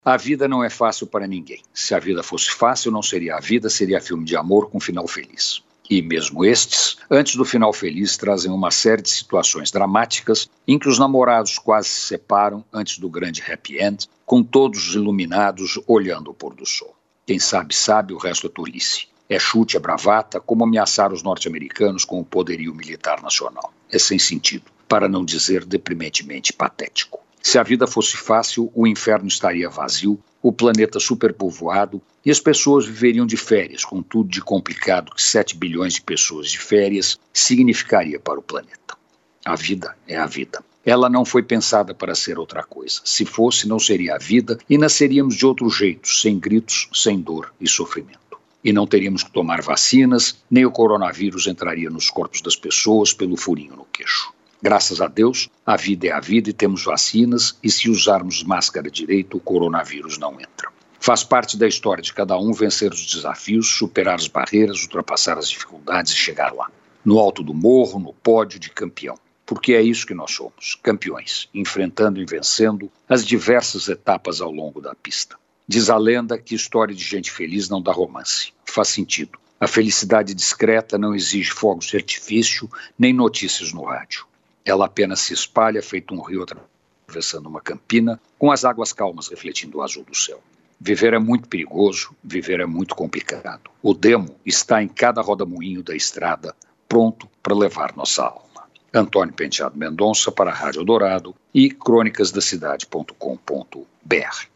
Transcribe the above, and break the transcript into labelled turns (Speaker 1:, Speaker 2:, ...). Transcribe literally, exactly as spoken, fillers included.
Speaker 1: A vida não é fácil para ninguém. Se a vida fosse fácil, não seria a vida, seria filme de amor com final feliz. E mesmo estes, antes do final feliz, trazem uma série de situações dramáticas em que os namorados quase se separam antes do grande happy end, com todos iluminados olhando o pôr do sol. Quem sabe, sabe, o resto é tolice. É chute, é bravata, como ameaçar os norte-americanos com o poderio militar nacional. É sem sentido, para não dizer deprimentemente patético. Se a vida fosse fácil, o inferno estaria vazio, o planeta superpovoado e as pessoas viveriam de férias, com tudo de complicado que sete bilhões de pessoas de férias significaria para o planeta. A vida é a vida. Ela não foi pensada para ser outra coisa. Se fosse, não seria a vida e nasceríamos de outro jeito, sem gritos, sem dor e sofrimento. E não teríamos que tomar vacinas, nem o coronavírus entraria nos corpos das pessoas pelo furinho no queixo. Graças a Deus, a vida é a vida e temos vacinas, e se usarmos máscara direito, o coronavírus não entra. Faz parte da história de cada um vencer os desafios, superar as barreiras, ultrapassar as dificuldades e chegar lá. No alto do morro, no pódio de campeão. Porque é isso que nós somos, campeões, enfrentando e vencendo as diversas etapas ao longo da pista. Diz a lenda que história de gente feliz não dá romance. Faz sentido. A felicidade discreta não exige fogos de artifício, nem notícias no rádio. Ela apenas se espalha, feito um rio atravessando uma campina, com as águas calmas refletindo o azul do céu. Viver é muito perigoso, viver é muito complicado. O demo está em cada rodamuinho da estrada, pronto para levar nossa alma. Antônio Penteado Mendonça para a Rádio Dourado e crônicas da cidade ponto com ponto br.